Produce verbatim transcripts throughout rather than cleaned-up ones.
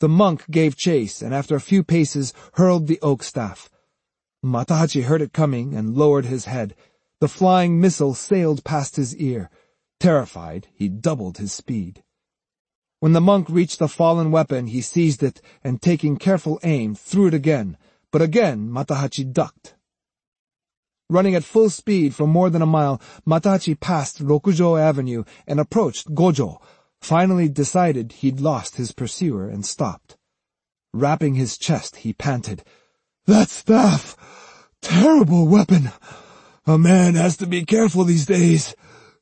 The monk gave chase, and after a few paces hurled the oak staff. Matahachi heard it coming and lowered his head. The flying missile sailed past his ear. Terrified, he doubled his speed. When the monk reached the fallen weapon, he seized it, and taking careful aim, threw it again, but again Matahachi ducked. Running at full speed for more than a mile, Matahachi passed Rokujo Avenue and approached Gojo, finally decided he'd lost his pursuer and stopped. Wrapping his chest, he panted, "That staff! Terrible weapon! A man has to be careful these days."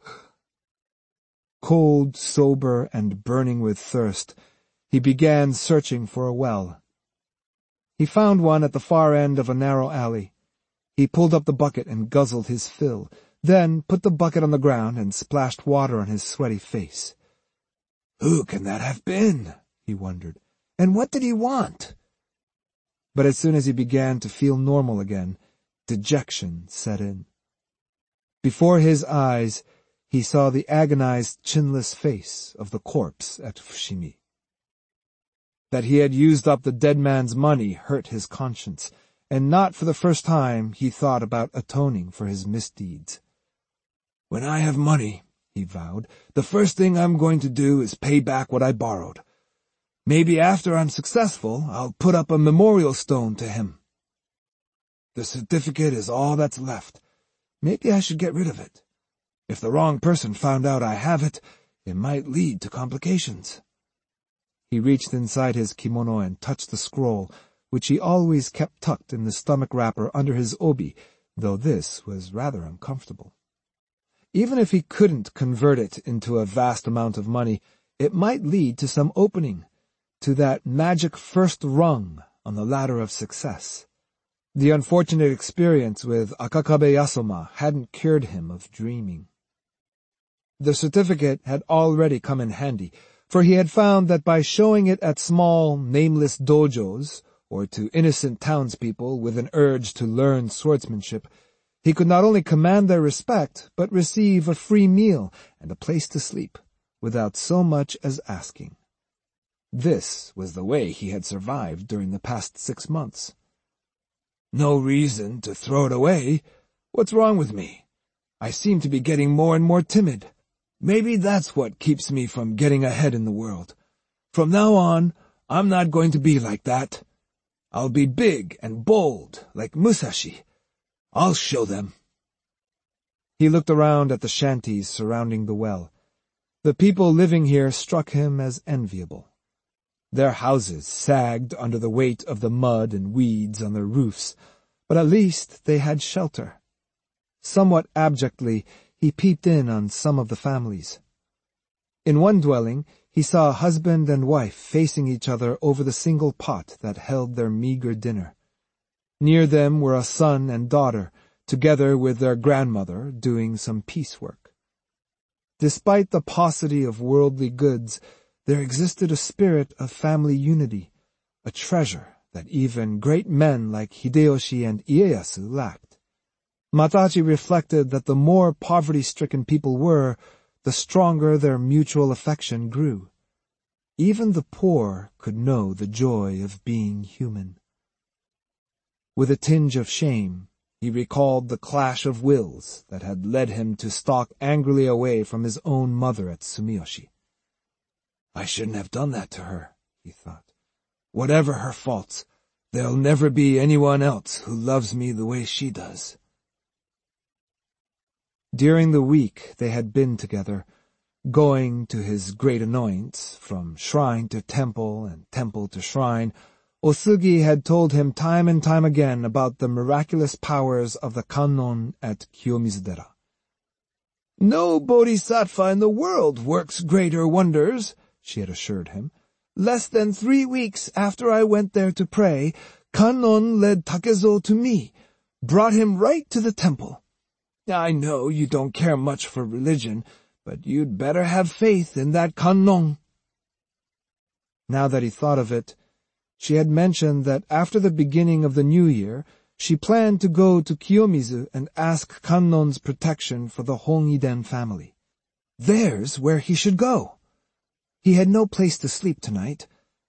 Cold, sober, and burning with thirst, he began searching for a well. He found one at the far end of a narrow alley. He pulled up the bucket and guzzled his fill, then put the bucket on the ground and splashed water on his sweaty face. Who can that have been? He wondered. And what did he want? But as soon as he began to feel normal again, dejection set in. Before his eyes, he saw the agonized, chinless face of the corpse at Fushimi. That he had used up the dead man's money hurt his conscience, and not for the first time he thought about atoning for his misdeeds. "When I have money," he vowed, "the first thing I'm going to do is pay back what I borrowed. Maybe after I'm successful, I'll put up a memorial stone to him. The certificate is all that's left. Maybe I should get rid of it. If the wrong person found out I have it, it might lead to complications." He reached inside his kimono and touched the scroll, which he always kept tucked in the stomach wrapper under his obi, though this was rather uncomfortable. Even if he couldn't convert it into a vast amount of money, it might lead to some opening, to that magic first rung on the ladder of success. The unfortunate experience with Akakabe Yasoma hadn't cured him of dreaming. The certificate had already come in handy, for he had found that by showing it at small, nameless dojos, or to innocent townspeople with an urge to learn swordsmanship, he could not only command their respect, but receive a free meal and a place to sleep, without so much as asking. This was the way he had survived during the past six months. "No reason to throw it away. What's wrong with me? I seem to be getting more and more timid. Maybe that's what keeps me from getting ahead in the world. From now on, I'm not going to be like that. I'll be big and bold, like Musashi. I'll show them." He looked around at the shanties surrounding the well. The people living here struck him as enviable. Their houses sagged under the weight of the mud and weeds on their roofs, but at least they had shelter. Somewhat abjectly, he peeped in on some of the families. In one dwelling, he saw a husband and wife facing each other over the single pot that held their meager dinner. Near them were a son and daughter, together with their grandmother, doing some piecework. Despite the paucity of worldly goods, there existed a spirit of family unity, a treasure that even great men like Hideyoshi and Ieyasu lacked. Matahachi reflected that the more poverty-stricken people were, the stronger their mutual affection grew. Even the poor could know the joy of being human. With a tinge of shame, he recalled the clash of wills that had led him to stalk angrily away from his own mother at Sumiyoshi. "I shouldn't have done that to her," he thought. "Whatever her faults, there'll never be anyone else who loves me the way she does." During the week they had been together, going to his great annoyance, from shrine to temple and temple to shrine, Osugi had told him time and time again about the miraculous powers of the Kannon at Kiyomizudera. "No bodhisattva in the world works greater wonders," she had assured him. "Less than three weeks after I went there to pray, Kannon led Takezo to me, brought him right to the temple. I know you don't care much for religion, but you'd better have faith in that Kannon." Now that he thought of it, she had mentioned that after the beginning of the new year, she planned to go to Kiyomizu and ask Kannon's protection for the Hongiden family. There's where he should go. He had no place to sleep tonight.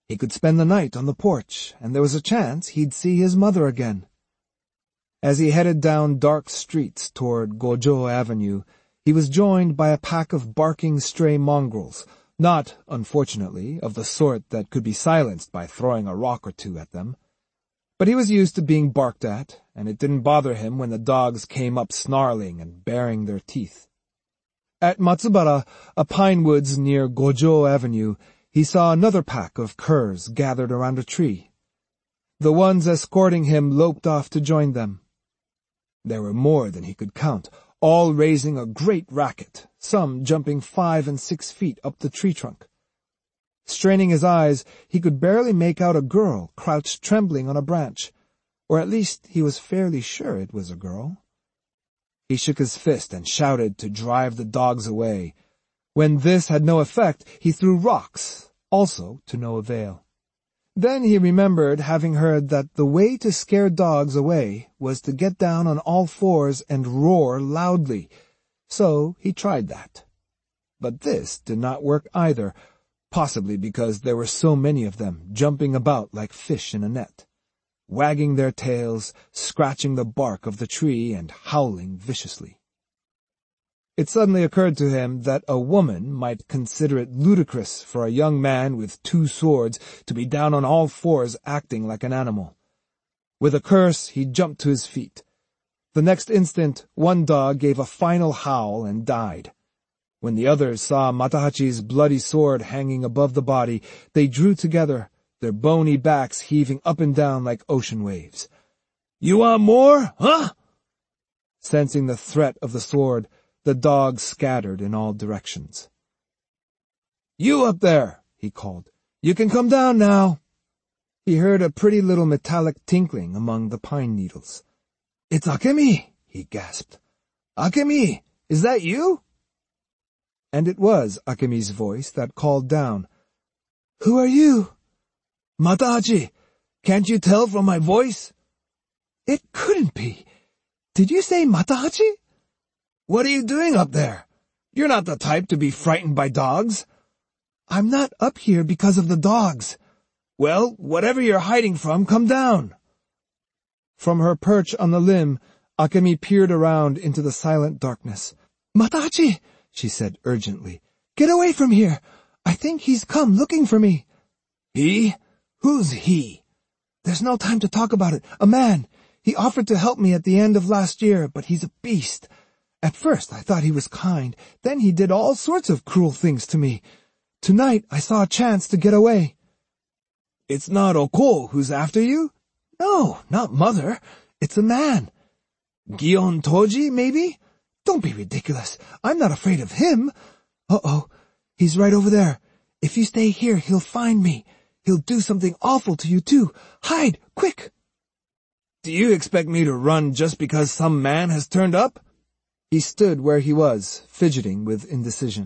He could spend the night on the porch, and there was a chance he'd see his mother again. As he headed down dark streets toward Gojo Avenue, he was joined by a pack of barking stray mongrels, not, unfortunately, of the sort that could be silenced by throwing a rock or two at them. But he was used to being barked at, and it didn't bother him when the dogs came up snarling and baring their teeth. At Matsubara, a pine woods near Gojo Avenue, he saw another pack of curs gathered around a tree. The ones escorting him loped off to join them. There were more than he could count, all raising a great racket, some jumping five and six feet up the tree trunk. Straining his eyes, he could barely make out a girl crouched trembling on a branch, or at least he was fairly sure it was a girl. He shook his fist and shouted to drive the dogs away. When this had no effect, he threw rocks, also to no avail. Then he remembered having heard that the way to scare dogs away was to get down on all fours and roar loudly, so he tried that. But this did not work either, possibly because there were so many of them jumping about like fish in a net, wagging their tails, scratching the bark of the tree, and howling viciously. It suddenly occurred to him that a woman might consider it ludicrous for a young man with two swords to be down on all fours acting like an animal. With a curse, he jumped to his feet. The next instant, one dog gave a final howl and died. When the others saw Matahachi's bloody sword hanging above the body, they drew together, their bony backs heaving up and down like ocean waves. "You want more, huh?" Sensing the threat of the sword, the dogs scattered in all directions. "You up there," he called. "You can come down now." He heard a pretty little metallic tinkling among the pine needles. "It's Akemi," he gasped. "Akemi, is that you?" And it was Akemi's voice that called down. "Who are you?" "Matahachi, can't you tell from my voice?" "It couldn't be. Did you say Matahachi?" "What are you doing up there? You're not the type to be frightened by dogs." "I'm not up here because of the dogs." "Well, whatever you're hiding from, come down." From her perch on the limb, Akemi peered around into the silent darkness. "Matahachi," she said urgently, "get away from here. I think he's come looking for me." "He? Who's he?" "There's no time to talk about it. A man. He offered to help me at the end of last year, but he's a beast. At first I thought he was kind, then he did all sorts of cruel things to me. Tonight I saw a chance to get away." "It's not Oko who's after you?" "No, not Mother. It's a man." "Gion Toji, maybe?" "Don't be ridiculous. I'm not afraid of him." "Uh-oh, he's right over there. If you stay here, he'll find me. He'll do something awful to you, too. Hide, quick!" "Do you expect me to run just because some man has turned up?" He stood where he was, fidgeting with indecision.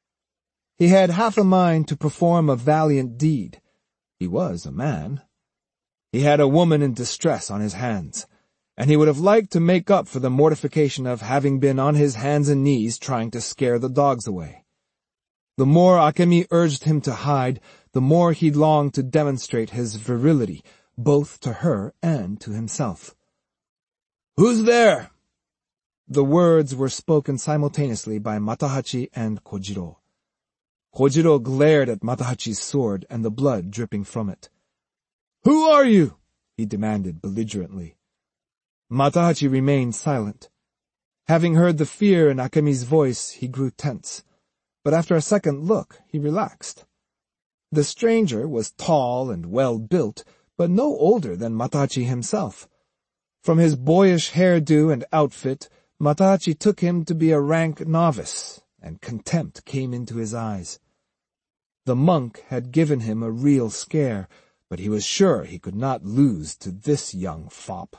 He had half a mind to perform a valiant deed. He was a man. He had a woman in distress on his hands, and he would have liked to make up for the mortification of having been on his hands and knees trying to scare the dogs away. The more Akemi urged him to hide, the more he longed to demonstrate his virility, both to her and to himself. "Who's there?" The words were spoken simultaneously by Matahachi and Kojiro. Kojiro glared at Matahachi's sword and the blood dripping from it. "Who are you?" he demanded belligerently. Matahachi remained silent. Having heard the fear in Akemi's voice, he grew tense, but after a second look, he relaxed. The stranger was tall and well-built, but no older than Matahachi himself. From his boyish hairdo and outfit, Matahachi took him to be a rank novice, and contempt came into his eyes. The monk had given him a real scare, but he was sure he could not lose to this young fop.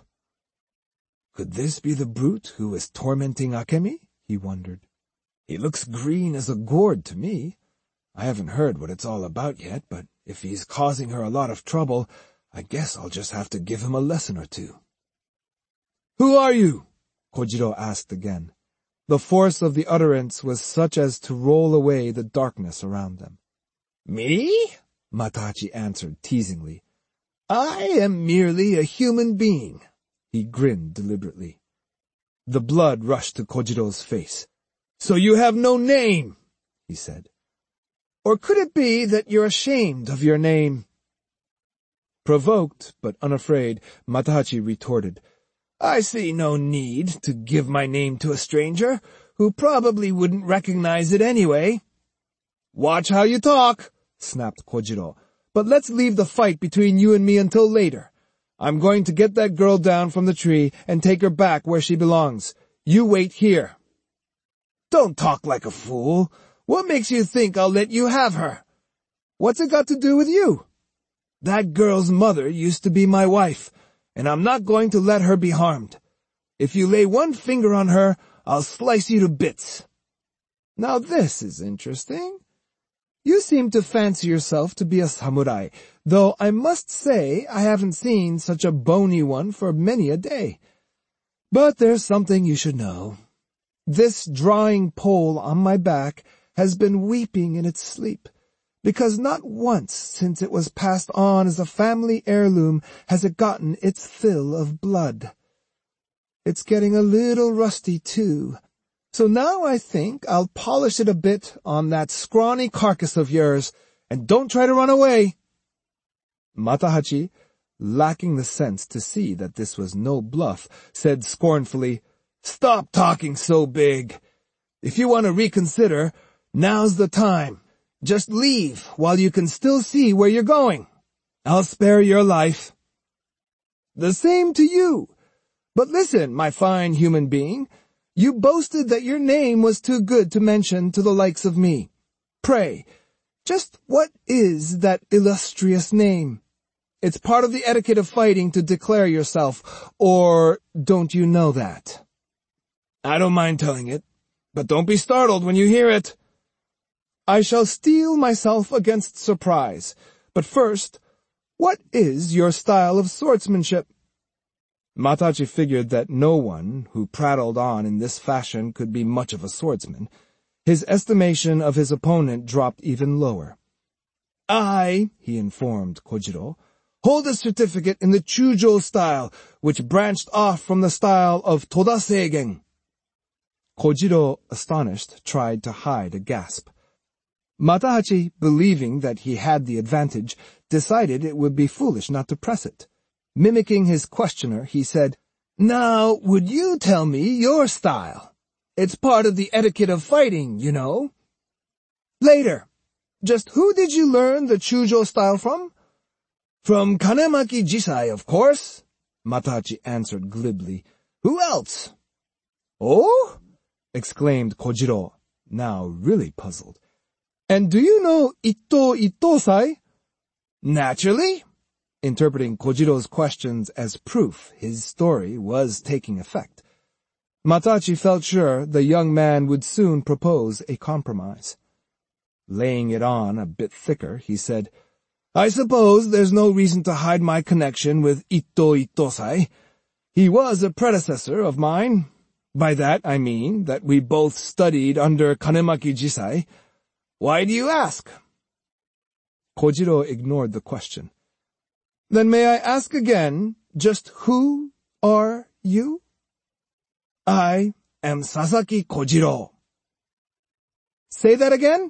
Could this be the brute who was tormenting Akemi? He wondered. He looks green as a gourd to me. I haven't heard what it's all about yet, but if he's causing her a lot of trouble, I guess I'll just have to give him a lesson or two. "Who are you?" Kojiro asked again. The force of the utterance was such as to roll away the darkness around them. "Me?" Matahachi answered teasingly. I am merely a human being. He grinned deliberately. The blood rushed to Kojiro's face. So you have no name, he said. Or could it be that you're ashamed of your name? Provoked, but unafraid, Matahachi retorted, I see no need to give my name to a stranger, who probably wouldn't recognize it anyway. Watch how you talk, snapped Kojiro. But let's leave the fight between you and me until later. I'm going to get that girl down from the tree and take her back where she belongs. You wait here. Don't talk like a fool. What makes you think I'll let you have her? What's it got to do with you? That girl's mother used to be my wife, and I'm not going to let her be harmed. If you lay one finger on her, I'll slice you to bits. Now this is interesting. You seem to fancy yourself to be a samurai, though I must say I haven't seen such a bony one for many a day. But there's something you should know. This drawing pole on my back has been weeping in its sleep, because not once since it was passed on as a family heirloom has it gotten its fill of blood. It's getting a little rusty, too. So now I think I'll polish it a bit on that scrawny carcass of yours, and don't try to run away. Matahachi, lacking the sense to see that this was no bluff, said scornfully, Stop talking so big. If you want to reconsider, now's the time. Just leave while you can still see where you're going. I'll spare your life. The same to you. But listen, my fine human being, you boasted that your name was too good to mention to the likes of me. Pray, just what is that illustrious name? It's part of the etiquette of fighting to declare yourself, or don't you know that? I don't mind telling it, but don't be startled when you hear it. I shall steel myself against surprise, but first, what is your style of swordsmanship? Matahachi figured that no one who prattled on in this fashion could be much of a swordsman. His estimation of his opponent dropped even lower. I, he informed Kojiro, hold a certificate in the Chujo style, which branched off from the style of Toda Seigen. Kojiro, astonished, tried to hide a gasp. Matahachi, believing that he had the advantage, decided it would be foolish not to press it. Mimicking his questioner, he said, Now, would you tell me your style? It's part of the etiquette of fighting, you know. Later. Just who did you learn the Chujo style from? From Kanemaki Jisai, of course, Matahachi answered glibly. Who else? Oh? Exclaimed Kojiro, now really puzzled. And do you know Itto Ittosai? Naturally. Interpreting Kojiro's questions as proof his story was taking effect. Matahachi felt sure the young man would soon propose a compromise. Laying it on a bit thicker, he said, I suppose there's no reason to hide my connection with Itto Ittosai. He was a predecessor of mine. By that I mean that we both studied under Kanemaki Jisai. Why do you ask? Kojiro ignored the question. Then may I ask again, just who are you? I am Sasaki Kojiro. Say that again?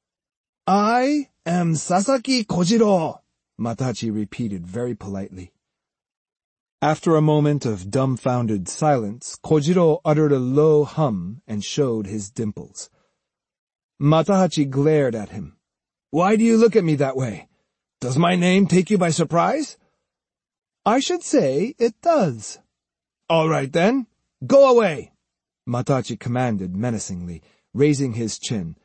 I am Sasaki Kojiro, Matahachi repeated very politely. After a moment of dumbfounded silence, Kojiro uttered a low hum and showed his dimples. Matahachi glared at him. Why do you look at me that way? Does my name take you by surprise? I should say it does. All right then, go away, Matahachi commanded menacingly, raising his chin.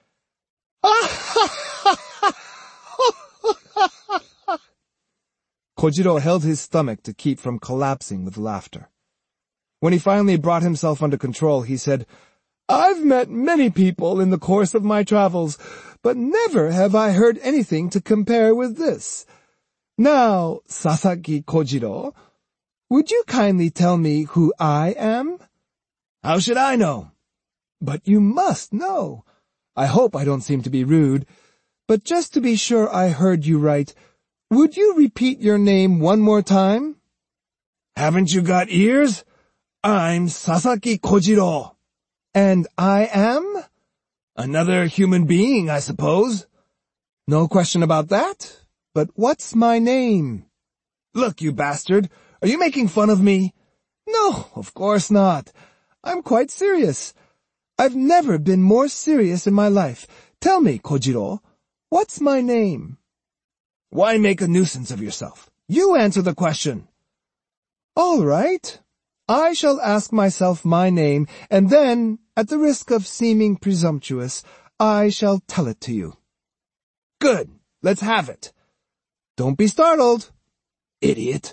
Kojiro held his stomach to keep from collapsing with laughter. When he finally brought himself under control, he said, I've met many people in the course of my travels, but never have I heard anything to compare with this. Now, Sasaki Kojiro, would you kindly tell me who I am? How should I know? But you must know. I hope I don't seem to be rude, But just to be sure I heard you right, would you repeat your name one more time? Haven't you got ears? I'm Sasaki Kojiro. And I am? Another human being, I suppose. No question about that. But what's my name? Look, you bastard, are you making fun of me? No, of course not. I'm quite serious. I've never been more serious in my life. Tell me, Kojiro, what's my name? Why make a nuisance of yourself? You answer the question. All right. I shall ask myself my name, and then, at the risk of seeming presumptuous, I shall tell it to you. Good. Let's have it. Don't be startled. Idiot.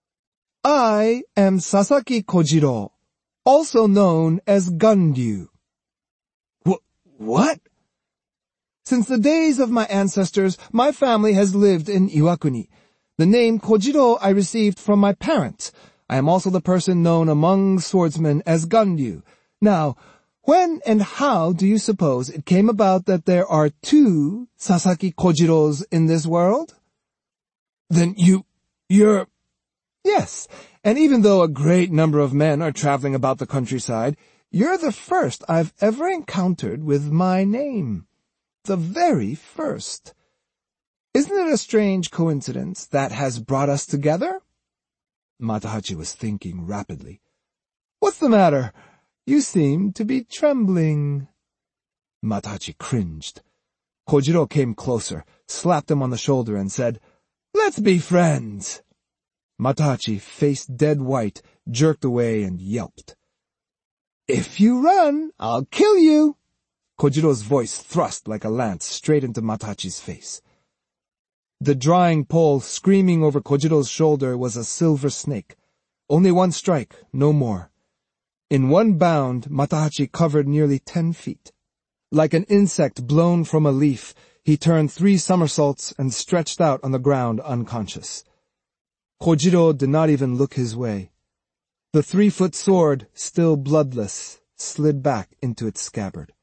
I am Sasaki Kojiro, also known as Ganryu. Wh- what? Since the days of my ancestors, my family has lived in Iwakuni. The name Kojiro I received from my parents. I am also the person known among swordsmen as Ganryu. Now, when and how do you suppose it came about that there are two Sasaki Kojiros in this world? Then you, you're... Yes, and even though a great number of men are traveling about the countryside, you're the first I've ever encountered with my name. The very first. Isn't it a strange coincidence that has brought us together? Matahachi was thinking rapidly. What's the matter? You seem to be trembling. Matahachi cringed. Kojiro came closer, slapped him on the shoulder, and said, Let's be friends. Matahachi, face dead white, jerked away and yelped. If you run, I'll kill you. Kojiro's voice thrust like a lance straight into Matahachi's face. The drying pole screaming over Kojiro's shoulder was a silver snake. Only one strike, no more. In one bound, Matahachi covered nearly ten feet. Like an insect blown from a leaf, he turned three somersaults and stretched out on the ground unconscious. Kojiro did not even look his way. The three-foot sword, still bloodless, slid back into its scabbard.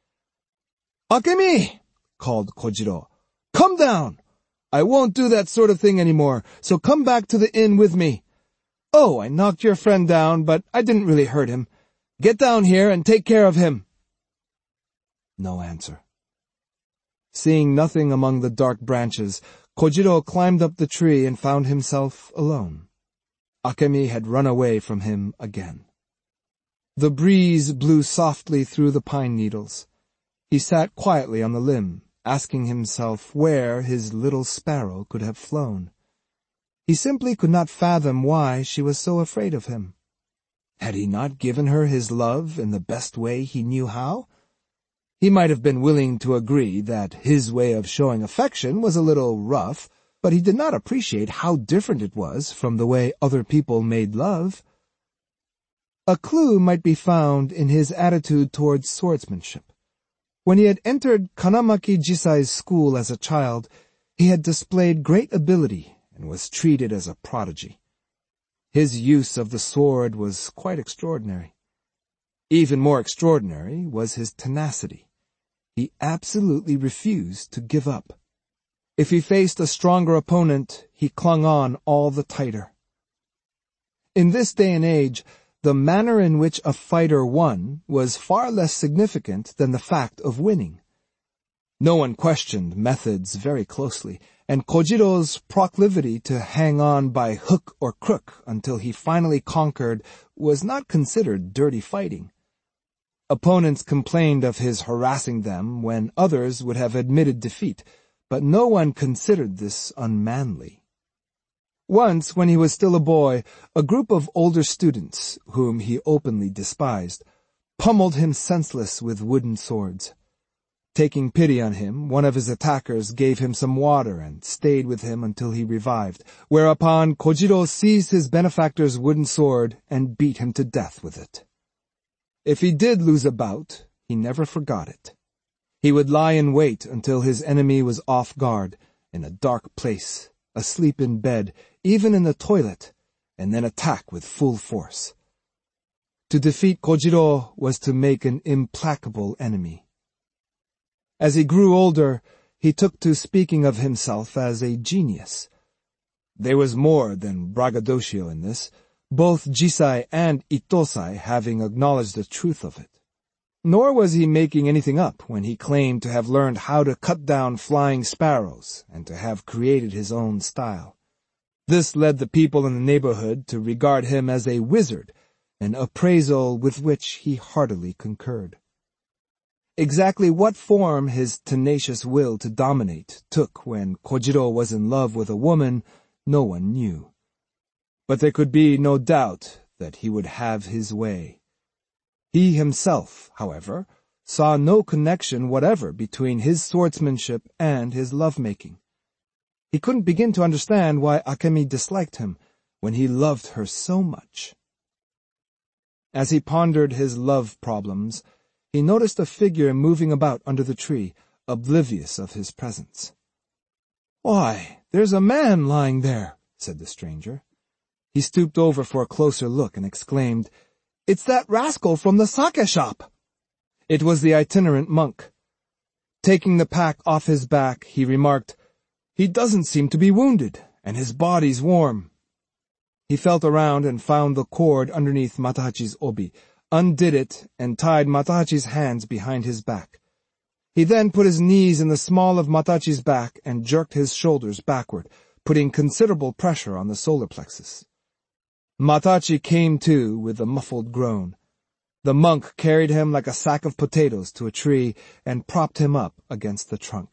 Akemi! Called Kojiro. Come down! I won't do that sort of thing anymore, so come back to the inn with me. Oh, I knocked your friend down, but I didn't really hurt him. Get down here and take care of him. No answer. Seeing nothing among the dark branches, Kojiro climbed up the tree and found himself alone. Akemi had run away from him again. The breeze blew softly through the pine needles. He sat quietly on the limb, asking himself where his little sparrow could have flown. He simply could not fathom why she was so afraid of him. Had he not given her his love in the best way he knew how? He might have been willing to agree that his way of showing affection was a little rough, but he did not appreciate how different it was from the way other people made love. A clue might be found in his attitude towards swordsmanship. When he had entered Kanamaki Jisai's school as a child, he had displayed great ability and was treated as a prodigy. His use of the sword was quite extraordinary. Even more extraordinary was his tenacity. He absolutely refused to give up. If he faced a stronger opponent, he clung on all the tighter. In this day and age, the manner in which a fighter won was far less significant than the fact of winning. No one questioned methods very closely, and Kojiro's proclivity to hang on by hook or crook until he finally conquered was not considered dirty fighting. Opponents complained of his harassing them when others would have admitted defeat, but no one considered this unmanly. Once, when he was still a boy, a group of older students, whom he openly despised, pummeled him senseless with wooden swords. Taking pity on him, one of his attackers gave him some water and stayed with him until he revived, whereupon Kojiro seized his benefactor's wooden sword and beat him to death with it. If he did lose a bout, he never forgot it. He would lie in wait until his enemy was off guard, in a dark place, asleep in bed, even in the toilet, and then attack with full force. To defeat Kojiro was to make an implacable enemy. As he grew older, he took to speaking of himself as a genius. There was more than braggadocio in this, both Jisai and Itosai having acknowledged the truth of it. Nor was he making anything up when he claimed to have learned how to cut down flying sparrows and to have created his own style. This led the people in the neighborhood to regard him as a wizard, an appraisal with which he heartily concurred. Exactly what form his tenacious will to dominate took when Kojiro was in love with a woman, no one knew. But there could be no doubt that he would have his way. He himself, however, saw no connection whatever between his swordsmanship and his love-making. He couldn't begin to understand why Akemi disliked him when he loved her so much. As he pondered his love problems, he noticed a figure moving about under the tree, oblivious of his presence. "Why, there's a man lying there," said the stranger. He stooped over for a closer look and exclaimed, "It's that rascal from the sake shop!" It was the itinerant monk. Taking the pack off his back, he remarked, "He doesn't seem to be wounded, and his body's warm." He felt around and found the cord underneath Matahachi's obi, undid it, and tied Matahachi's hands behind his back. He then put his knees in the small of Matahachi's back and jerked his shoulders backward, putting considerable pressure on the solar plexus. Matahachi came to with a muffled groan. The monk carried him like a sack of potatoes to a tree and propped him up against the trunk.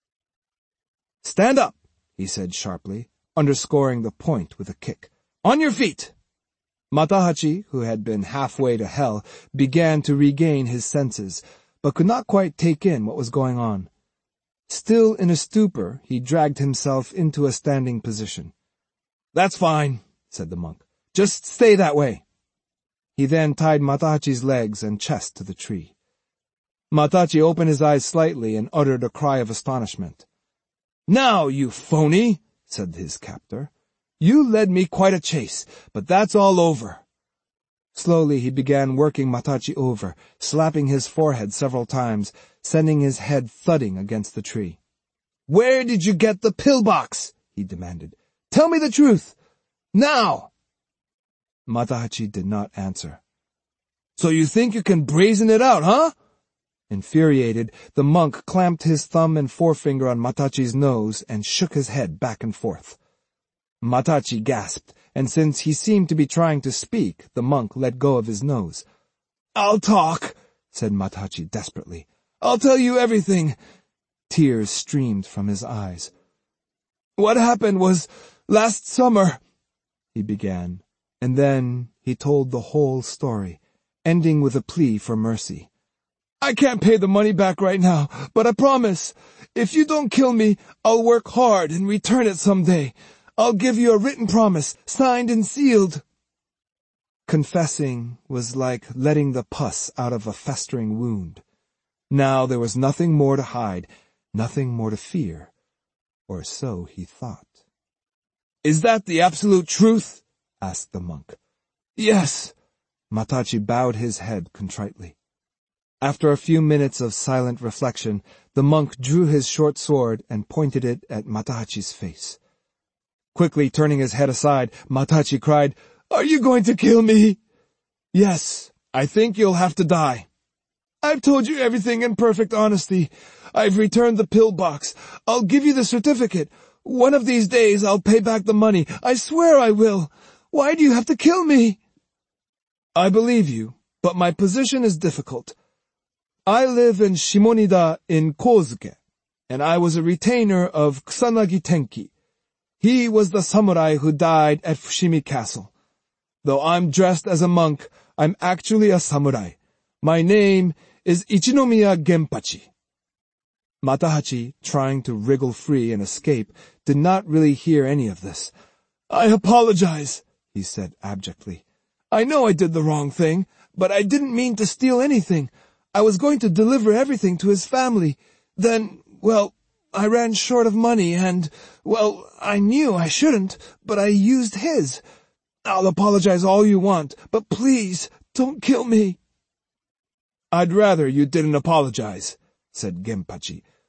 "Stand up," he said sharply, underscoring the point with a kick. "On your feet!" Matahachi, who had been halfway to hell, began to regain his senses, but could not quite take in what was going on. Still in a stupor, he dragged himself into a standing position. "That's fine," said the monk. "Just stay that way." He then tied Matahachi's legs and chest to the tree. Matahachi opened his eyes slightly and uttered a cry of astonishment. "Now, you phony," said his captor. "You led me quite a chase, but that's all over." Slowly he began working Matahachi over, slapping his forehead several times, sending his head thudding against the tree. "Where did you get the pillbox?" he demanded. "Tell me the truth. Now!" Matahachi did not answer. "So you think you can brazen it out, huh?" Infuriated, the monk clamped his thumb and forefinger on Matahachi's nose and shook his head back and forth. Matahachi gasped, and since he seemed to be trying to speak, the monk let go of his nose. "I'll talk," said Matahachi desperately. "I'll tell you everything." Tears streamed from his eyes. "What happened was, last summer," he began, and then he told the whole story, ending with a plea for mercy. "I can't pay the money back right now, but I promise, if you don't kill me, I'll work hard and return it someday. I'll give you a written promise, signed and sealed." Confessing was like letting the pus out of a festering wound. Now there was nothing more to hide, nothing more to fear, or so he thought. "Is that the absolute truth?" asked the monk. "Yes." Matahachi bowed his head contritely. After a few minutes of silent reflection, the monk drew his short sword and pointed it at Matahachi's face. Quickly turning his head aside, Matahachi cried, "Are you going to kill me?" "Yes, I think you'll have to die." "I've told you everything in perfect honesty. I've returned the pillbox. I'll give you the certificate. One of these days I'll pay back the money. I swear I will. Why do you have to kill me?" "I believe you, but my position is difficult. I live in Shimonida in Kozuke, and I was a retainer of Kusanagi Tenki. He was the samurai who died at Fushimi Castle. Though I'm dressed as a monk, I'm actually a samurai. My name is Ichinomiya Genpachi." Matahachi, trying to wriggle free and escape, did not really hear any of this. "I apologize," he said abjectly. "I know I did the wrong thing, but I didn't mean to steal anything. I was going to deliver everything to his family. Then, well, I ran short of money and, well, I knew I shouldn't, but I used his. I'll apologize all you want, but please, don't kill me." "I'd rather you didn't apologize," said Genpachi,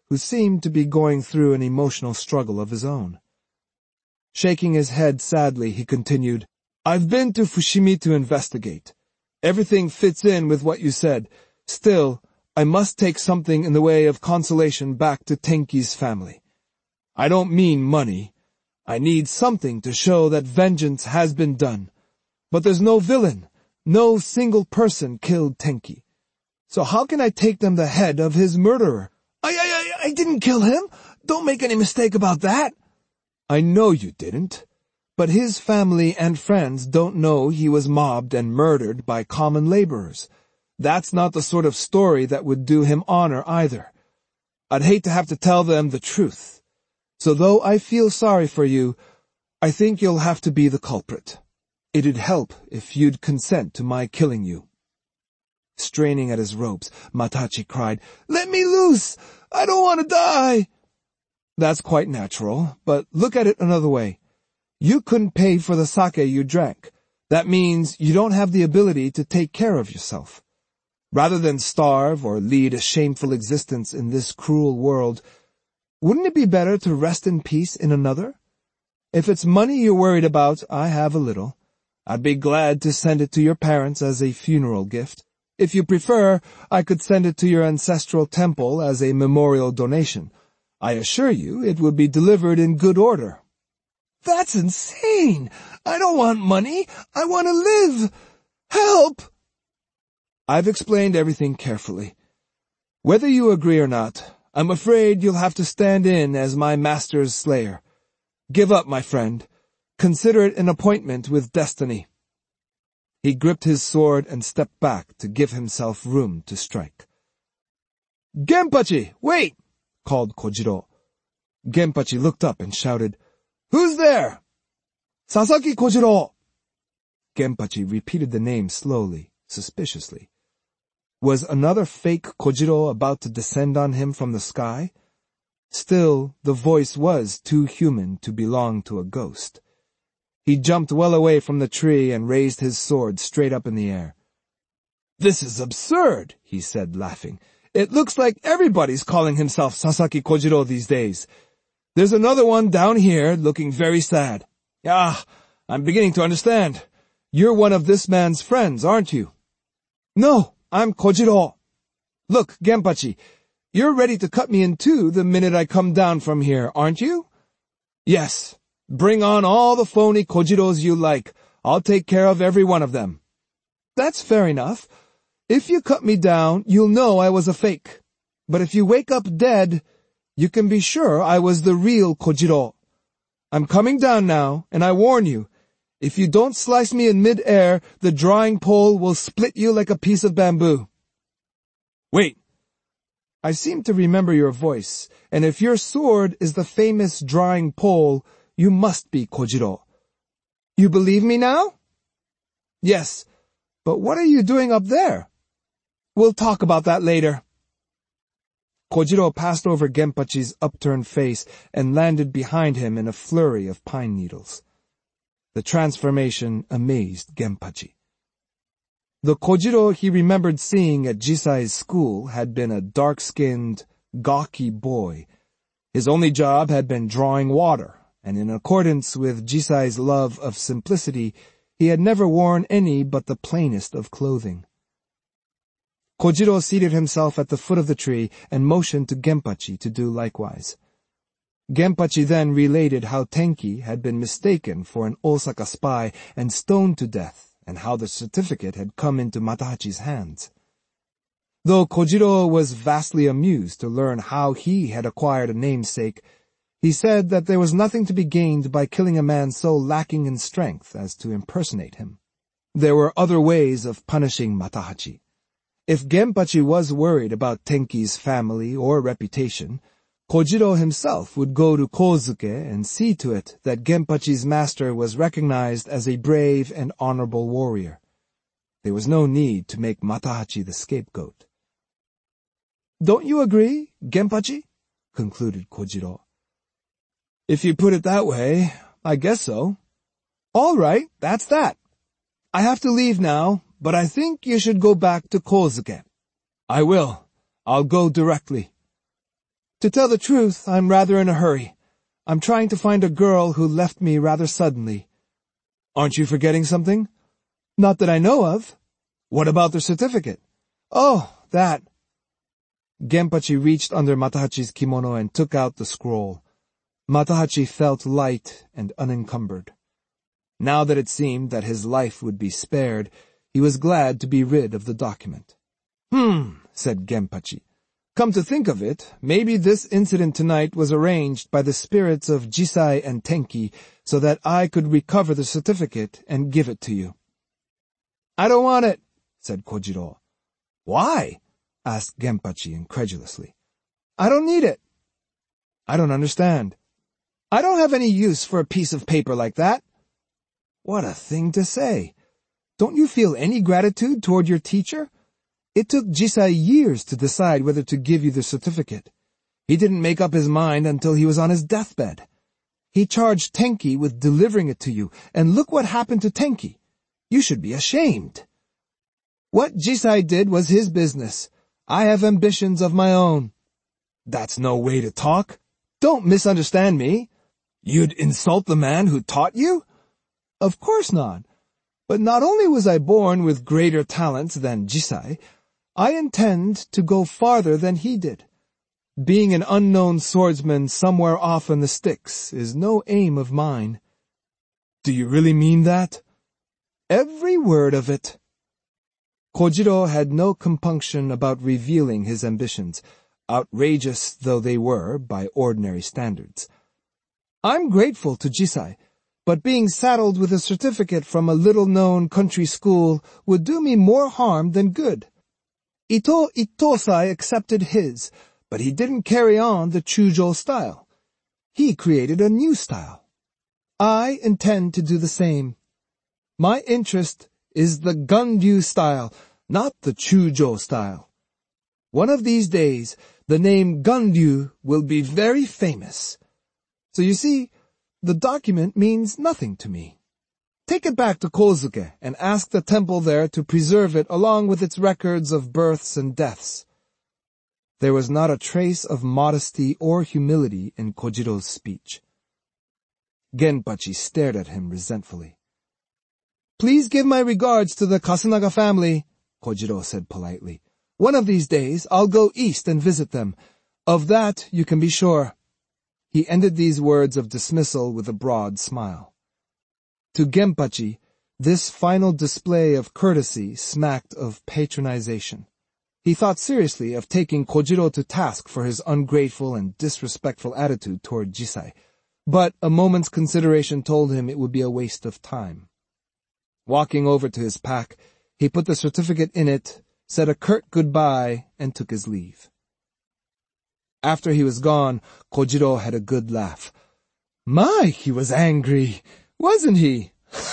who seemed to be going through an emotional struggle of his own. Shaking his head sadly, he continued, "I've been to Fushimi to investigate. Everything fits in with what you said. Still, I must take something in the way of consolation back to Tenki's family. I don't mean money. I need something to show that vengeance has been done. But there's no villain. No single person killed Tenki. So how can I take them the head of his murderer?" I, I, I, I didn't kill him. Don't make any mistake about that. I know you didn't. But his family and friends don't know he was mobbed and murdered by common laborers. That's not the sort of story that would do him honor either. I'd hate to have to tell them the truth. So though I feel sorry for you, I think you'll have to be the culprit. It'd help if you'd consent to my killing you. Straining at his ropes, Matahachi cried, "Let me loose! I don't want to die!" That's quite natural, but look at it another way. You couldn't pay for the sake you drank. That means you don't have the ability to take care of yourself. Rather than starve or lead a shameful existence in this cruel world, wouldn't it be better to rest in peace in another? If it's money you're worried about, I have a little. I'd be glad to send it to your parents as a funeral gift. If you prefer, I could send it to your ancestral temple as a memorial donation. I assure you it would be delivered in good order." "That's insane! I don't want money! I want to live! Help!" I've explained everything carefully. Whether you agree or not, I'm afraid you'll have to stand in as my master's slayer. Give up, my friend. Consider it an appointment with destiny. He gripped his sword and stepped back to give himself room to strike. "Genpachi, wait!" called Kojiro. Genpachi looked up and shouted, "Who's there?" "Sasaki Kojiro." Genpachi repeated the name slowly, suspiciously. Was another fake Kojiro about to descend on him from the sky? Still, the voice was too human to belong to a ghost. He jumped well away from the tree and raised his sword straight up in the air. "This is absurd," he said, laughing. "It looks like everybody's calling himself Sasaki Kojiro these days. There's another one down here looking very sad. Ah, I'm beginning to understand. You're one of this man's friends, aren't you?" "No, I'm Kojiro. Look, Genpachi, you're ready to cut me in two the minute I come down from here, aren't you?" "Yes. Bring on all the phony Kojiros you like. I'll take care of every one of them." "That's fair enough. If you cut me down, you'll know I was a fake. But if you wake up dead, you can be sure I was the real Kojiro. I'm coming down now, and I warn you, if you don't slice me in mid-air, the drawing pole will split you like a piece of bamboo." "Wait. I seem to remember your voice, and if your sword is the famous drawing pole, you must be Kojiro. You believe me now?" "Yes, but what are you doing up there?" "We'll talk about that later." Kojiro passed over Genpachi's upturned face and landed behind him in a flurry of pine needles. The transformation amazed Genpachi. The Kojiro he remembered seeing at Jisai's school had been a dark-skinned, gawky boy. His only job had been drawing water, and in accordance with Jisai's love of simplicity, he had never worn any but the plainest of clothing. Kojiro seated himself at the foot of the tree and motioned to Genpachi to do likewise. Genpachi then related how Tenki had been mistaken for an Osaka spy and stoned to death, and how the certificate had come into Matahachi's hands. Though Kojiro was vastly amused to learn how he had acquired a namesake, he said that there was nothing to be gained by killing a man so lacking in strength as to impersonate him. There were other ways of punishing Matahachi. If Genpachi was worried about Tenki's family or reputation, Kojiro himself would go to Kozuke and see to it that Genpachi's master was recognized as a brave and honorable warrior. There was no need to make Matahachi the scapegoat. "Don't you agree, Genpachi?" concluded Kojiro. "If you put it that way, I guess so." "All right, that's that. I have to leave now, but I think you should go back to Kozuke." "I will. I'll go directly." To tell the truth, I'm rather in a hurry. I'm trying to find a girl who left me rather suddenly. Aren't you forgetting something? Not that I know of. What about the certificate? Oh, that. Genpachi reached under Matahachi's kimono and took out the scroll. Matahachi felt light and unencumbered. Now that it seemed that his life would be spared, he was glad to be rid of the document. Hmm, said Genpachi. Come to think of it, maybe this incident tonight was arranged by the spirits of Jisai and Tenki so that I could recover the certificate and give it to you. I don't want it, said Kojiro. Why? Asked Genpachi incredulously. I don't need it. I don't understand. I don't have any use for a piece of paper like that. What a thing to say. Don't you feel any gratitude toward your teacher? It took Jisai years to decide whether to give you the certificate. He didn't make up his mind until he was on his deathbed. He charged Tenki with delivering it to you, and look what happened to Tenki. You should be ashamed. What Jisai did was his business. I have ambitions of my own. That's no way to talk. Don't misunderstand me. You'd insult the man who taught you? Of course not. But not only was I born with greater talents than Jisai, I intend to go farther than he did. Being an unknown swordsman somewhere off in the sticks is no aim of mine. Do you really mean that? Every word of it. Kojiro had no compunction about revealing his ambitions, outrageous though they were by ordinary standards. I'm grateful to Jisai, but being saddled with a certificate from a little-known country school would do me more harm than good. Ito Itosai accepted his, but he didn't carry on the Chujo style. He created a new style. I intend to do the same. My interest is the Gunryu style, not the Chujo style. One of these days, the name Gunryu will be very famous. So you see, the document means nothing to me. Take it back to Kozuke and ask the temple there to preserve it along with its records of births and deaths. There was not a trace of modesty or humility in Kojiro's speech. Genpachi stared at him resentfully. Please give my regards to the Kasunaga family, Kojiro said politely. One of these days I'll go east and visit them. Of that you can be sure. He ended these words of dismissal with a broad smile. To Genpachi, this final display of courtesy smacked of patronization. He thought seriously of taking Kojiro to task for his ungrateful and disrespectful attitude toward Jisai, but a moment's consideration told him it would be a waste of time. Walking over to his pack, he put the certificate in it, said a curt goodbye, and took his leave. After he was gone, Kojiro had a good laugh. My, he was angry, wasn't he?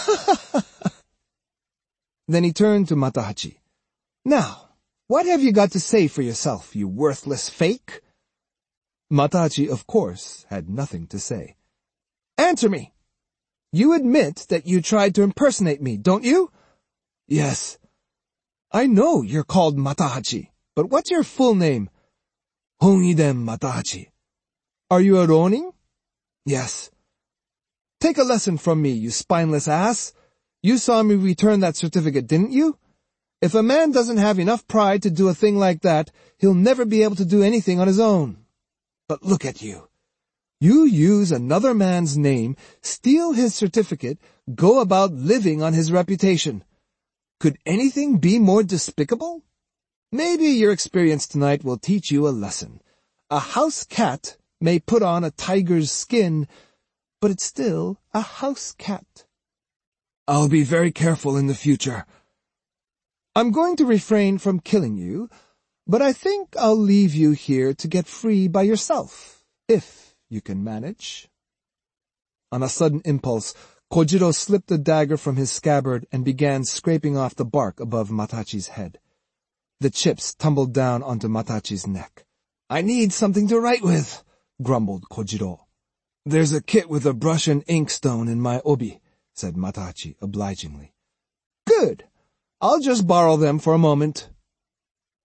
Then he turned to Matahachi. Now, what have you got to say for yourself, you worthless fake? Matahachi, of course, had nothing to say. Answer me. You admit that you tried to impersonate me, don't you? Yes. I know you're called Matahachi, but what's your full name? Hongiden Matahachi. Are you a Ronin? Yes. Take a lesson from me, you spineless ass. You saw me return that certificate, didn't you? If a man doesn't have enough pride to do a thing like that, he'll never be able to do anything on his own. But look at you. You use another man's name, steal his certificate, go about living on his reputation. Could anything be more despicable? Maybe your experience tonight will teach you a lesson. A house cat may put on a tiger's skin, but it's still a house cat. I'll be very careful in the future. I'm going to refrain from killing you, but I think I'll leave you here to get free by yourself, if you can manage. On a sudden impulse, Kojiro slipped the dagger from his scabbard and began scraping off the bark above Matahachi's head. The chips tumbled down onto Matahachi's neck. I need something to write with, grumbled Kojiro. There's a kit with a brush and inkstone in my obi, said Matahachi obligingly. Good. I'll just borrow them for a moment.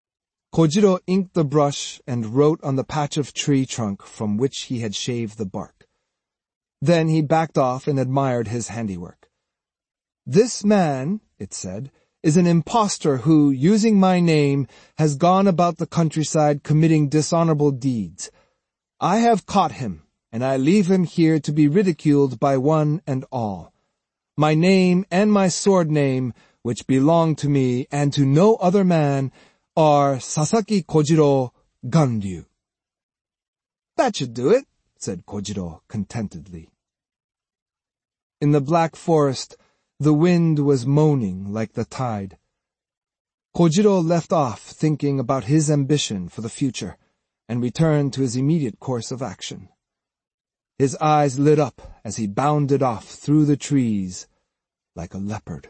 Kojiro inked the brush and wrote on the patch of tree trunk from which he had shaved the bark. Then he backed off and admired his handiwork. "This man," it said, "is an impostor who, using my name, has gone about the countryside committing dishonorable deeds. I have caught him, and I leave him here to be ridiculed by one and all. My name and my sword name, which belong to me and to no other man, are Sasaki Kojiro Ganryu." "That should do it," said Kojiro contentedly. In the black forest, the wind was moaning like the tide. Kojiro left off thinking about his ambition for the future and returned to his immediate course of action. His eyes lit up as he bounded off through the trees like a leopard.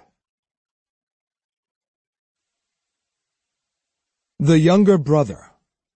The Younger Brother.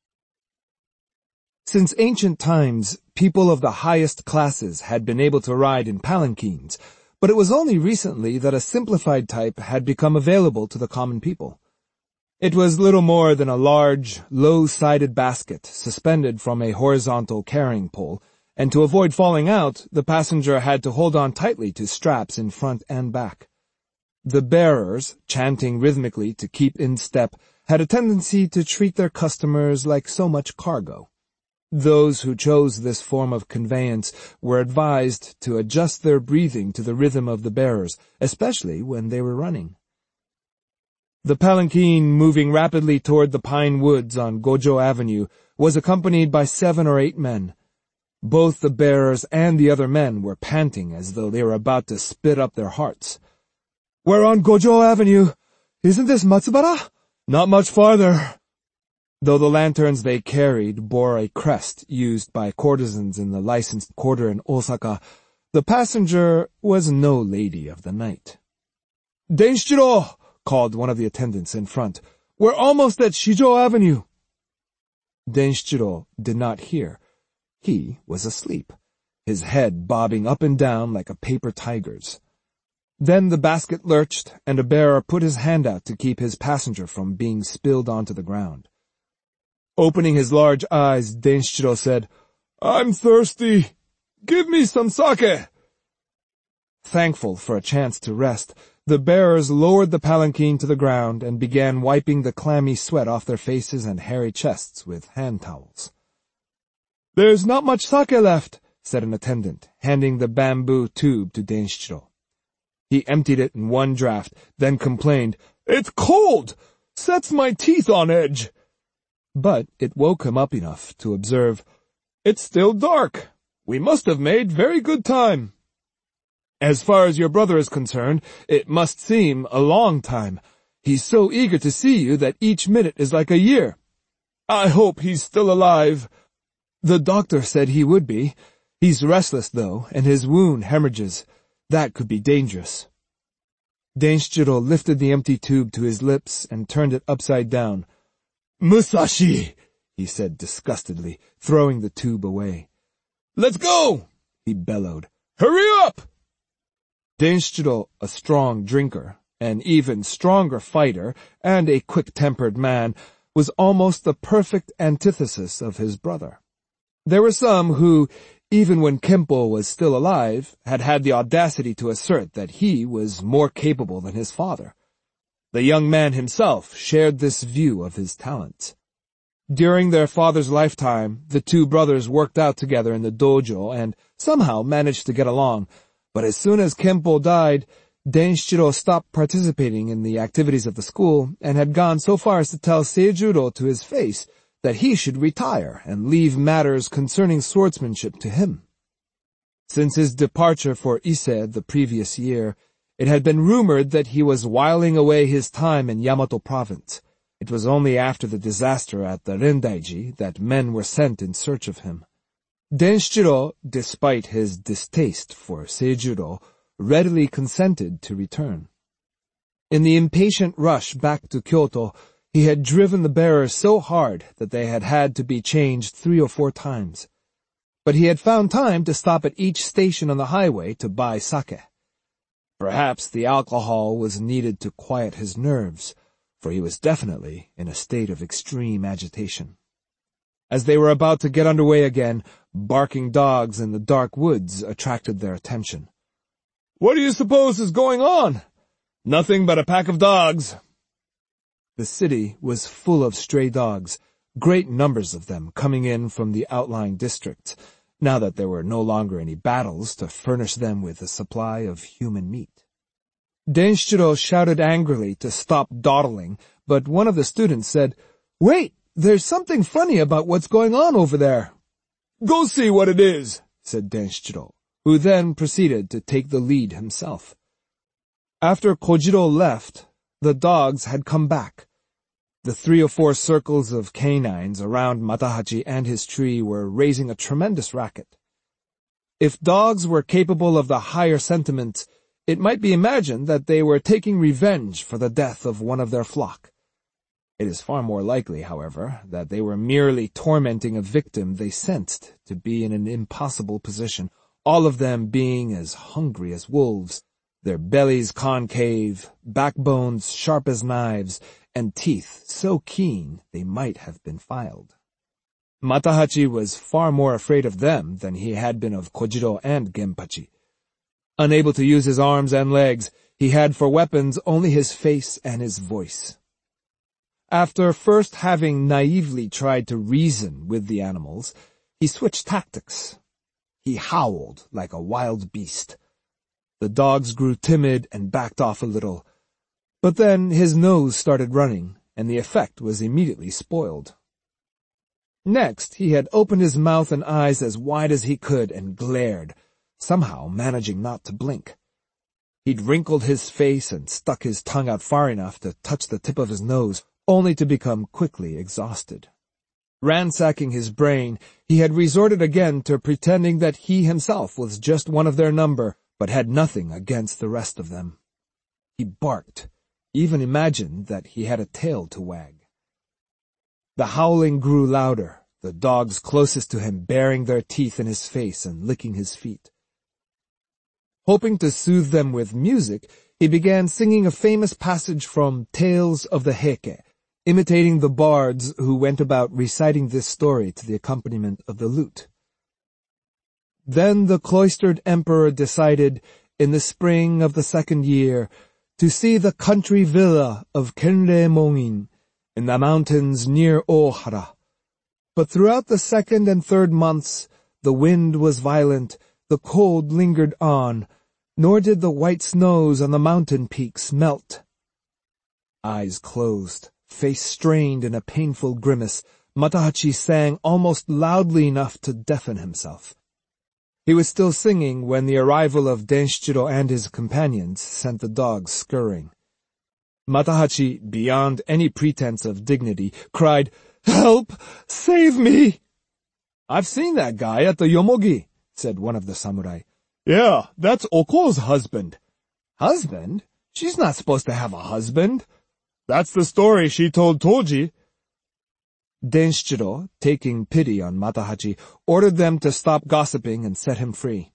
Since ancient times, people of the highest classes had been able to ride in palanquins, but it was only recently that a simplified type had become available to the common people. It was little more than a large, low-sided basket suspended from a horizontal carrying pole, and to avoid falling out, the passenger had to hold on tightly to straps in front and back. The bearers, chanting rhythmically to keep in step, had a tendency to treat their customers like so much cargo. Those who chose this form of conveyance were advised to adjust their breathing to the rhythm of the bearers, especially when they were running. The palanquin, moving rapidly toward the pine woods on Gojo Avenue, was accompanied by seven or eight men. Both the bearers and the other men were panting as though they were about to spit up their hearts. "We're on Gojo Avenue. Isn't this Matsubara?" "Not much farther." Though the lanterns they carried bore a crest used by courtesans in the licensed quarter in Osaka, the passenger was no lady of the night. "Denshiro!" called one of the attendants in front. "We're almost at Shijo Avenue." Denshiro did not hear. He was asleep, his head bobbing up and down like a paper tiger's. Then the basket lurched, and a bearer put his hand out to keep his passenger from being spilled onto the ground. Opening his large eyes, Denshiro said, "I'm thirsty. Give me some sake." Thankful for a chance to rest, the bearers lowered the palanquin to the ground and began wiping the clammy sweat off their faces and hairy chests with hand towels. "There's not much sake left," said an attendant, handing the bamboo tube to Denshiro. He emptied it in one draught, then complained, "It's cold! Sets my teeth on edge!" But it woke him up enough to observe, "It's still dark. We must have made very good time." "As far as your brother is concerned, it must seem a long time. He's so eager to see you that each minute is like a year." "I hope he's still alive." "The doctor said he would be. He's restless, though, and his wound hemorrhages. That could be dangerous." Denshiro lifted the empty tube to his lips and turned it upside down. "Musashi!" he said disgustedly, throwing the tube away. "Let's go!" he bellowed. "Hurry up!" Denshiro, a strong drinker, an even stronger fighter, and a quick-tempered man, was almost the perfect antithesis of his brother. There were some who, even when Kempo was still alive, had had the audacity to assert that he was more capable than his father. The young man himself shared this view of his talents. During their father's lifetime, the two brothers worked out together in the dojo and somehow managed to get along, but as soon as Kempo died, Denshiro stopped participating in the activities of the school and had gone so far as to tell Seijuro to his face that he should retire and leave matters concerning swordsmanship to him. Since his departure for Ise the previous year, it had been rumored that he was whiling away his time in Yamato province. It was only after the disaster at the Rendaiji that men were sent in search of him. Denshiro, despite his distaste for Seijuro, readily consented to return. In the impatient rush back to Kyoto, he had driven the bearers so hard that they had had to be changed three or four times. But he had found time to stop at each station on the highway to buy sake. Perhaps the alcohol was needed to quiet his nerves, for he was definitely in a state of extreme agitation. As they were about to get underway again, barking dogs in the dark woods attracted their attention. "What do you suppose is going on?" "Nothing but a pack of dogs." The city was full of stray dogs, great numbers of them coming in from the outlying districts, now that there were no longer any battles to furnish them with a supply of human meat. Denshiro shouted angrily to stop dawdling, but one of the students said, "Wait, there's something funny about what's going on over there." "Go see what it is," said Denshiro, who then proceeded to take the lead himself. After Kojiro left, the dogs had come back. The three or four circles of canines around Matahachi and his tree were raising a tremendous racket. If dogs were capable of the higher sentiments, it might be imagined that they were taking revenge for the death of one of their flock. It is far more likely, however, that they were merely tormenting a victim they sensed to be in an impossible position, all of them being as hungry as wolves, their bellies concave, backbones sharp as knives, and teeth so keen they might have been filed. Matahachi was far more afraid of them than he had been of Kojiro and Genpachi. Unable to use his arms and legs, he had for weapons only his face and his voice. After first having naively tried to reason with the animals, he switched tactics. He howled like a wild beast. The dogs grew timid and backed off a little, but then his nose started running, and the effect was immediately spoiled. Next, he had opened his mouth and eyes as wide as he could and glared, somehow managing not to blink. He'd wrinkled his face and stuck his tongue out far enough to touch the tip of his nose, only to become quickly exhausted. Ransacking his brain, he had resorted again to pretending that he himself was just one of their number, but had nothing against the rest of them. He barked, even imagined that he had a tail to wag. The howling grew louder, the dogs closest to him baring their teeth in his face and licking his feet. Hoping to soothe them with music, he began singing a famous passage from Tales of the Heike, imitating the bards who went about reciting this story to the accompaniment of the lute. Then the cloistered emperor decided, in the spring of the second year, to see the country villa of Kenreimongin in the mountains near Ohara. But throughout the second and third months, the wind was violent, the cold lingered on, nor did the white snows on the mountain peaks melt. Eyes closed, face strained in a painful grimace, Matahachi sang almost loudly enough to deafen himself. He was still singing when the arrival of Denshiro and his companions sent the dogs scurrying. Matahachi, beyond any pretense of dignity, cried, "Help! Save me!" "I've seen that guy at the Yomogi," said one of the samurai. "Yeah, that's Oko's husband." "Husband? She's not supposed to have a husband." "That's the story she told Toji." Denshiro, taking pity on Matahachi, ordered them to stop gossiping and set him free.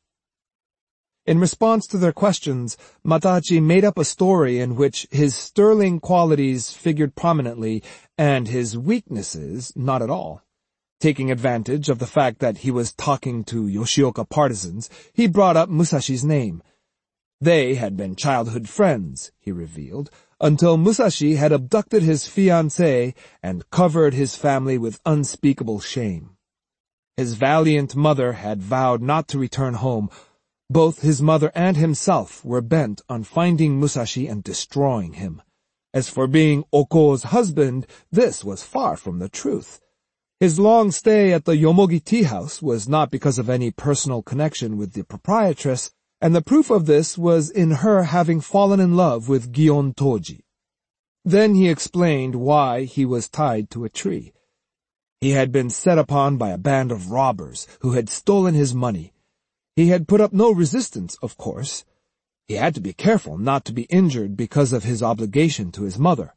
In response to their questions, Matahachi made up a story in which his sterling qualities figured prominently and his weaknesses not at all. Taking advantage of the fact that he was talking to Yoshioka partisans, he brought up Musashi's name. They had been childhood friends, he revealed, until Musashi had abducted his fiancée and covered his family with unspeakable shame. His valiant mother had vowed not to return home. Both his mother and himself were bent on finding Musashi and destroying him. As for being Oko's husband, this was far from the truth. His long stay at the Yomogi tea house was not because of any personal connection with the proprietress, and the proof of this was in her having fallen in love with Gion Toji. Then he explained why he was tied to a tree. He had been set upon by a band of robbers who had stolen his money. He had put up no resistance, of course. He had to be careful not to be injured because of his obligation to his mother.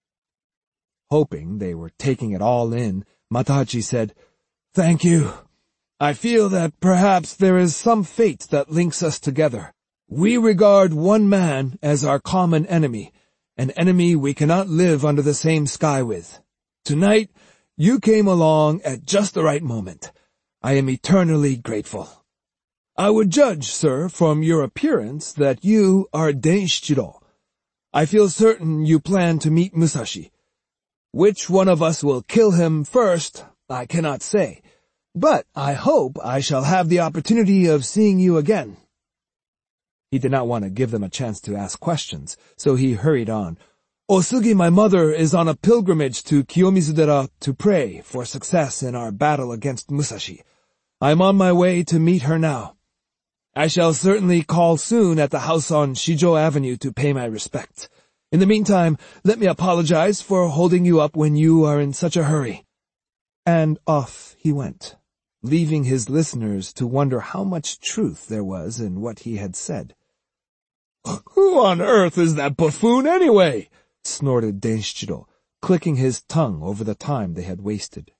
Hoping they were taking it all in, Matahachi said, "Thank you. I feel that perhaps there is some fate that links us together. We regard one man as our common enemy, an enemy we cannot live under the same sky with. Tonight, you came along at just the right moment. I am eternally grateful. I would judge, sir, from your appearance that you are Denshiro. I feel certain you plan to meet Musashi. Which one of us will kill him first, I cannot say, but I hope I shall have the opportunity of seeing you again. He did not want to give them a chance to ask questions, so he hurried on. Osugi, my mother, is on a pilgrimage to Kiyomizu-dera to pray for success in our battle against Musashi. I am on my way to meet her now. I shall certainly call soon at the house on Shijo Avenue to pay my respects. In the meantime, let me apologize for holding you up when you are in such a hurry. And off he went, leaving his listeners to wonder how much truth there was in what he had said. "Who on earth is that buffoon anyway?" snorted Denshiro, clicking his tongue over the time they had wasted.